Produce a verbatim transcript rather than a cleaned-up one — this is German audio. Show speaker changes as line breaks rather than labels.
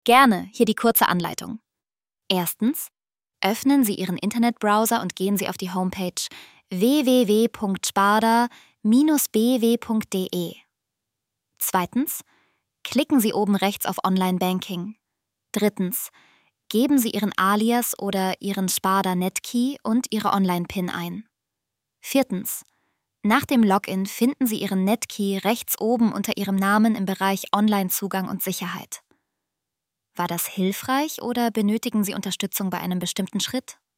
Gerne, hier die kurze Anleitung. Erstens, öffnen Sie Ihren Internetbrowser und gehen Sie auf die Homepage w w w punkt sparda Bindestrich b w punkt d e. Zweitens, klicken Sie oben rechts auf Online-Banking. Drittens, geben Sie Ihren Alias oder Ihren Sparda-Netkey und Ihre Online-Pin ein. Viertens, nach dem Login finden Sie Ihren Netkey rechts oben unter Ihrem Namen im Bereich Online-Zugang und Sicherheit. War das hilfreich oder benötigen Sie Unterstützung bei einem bestimmten Schritt?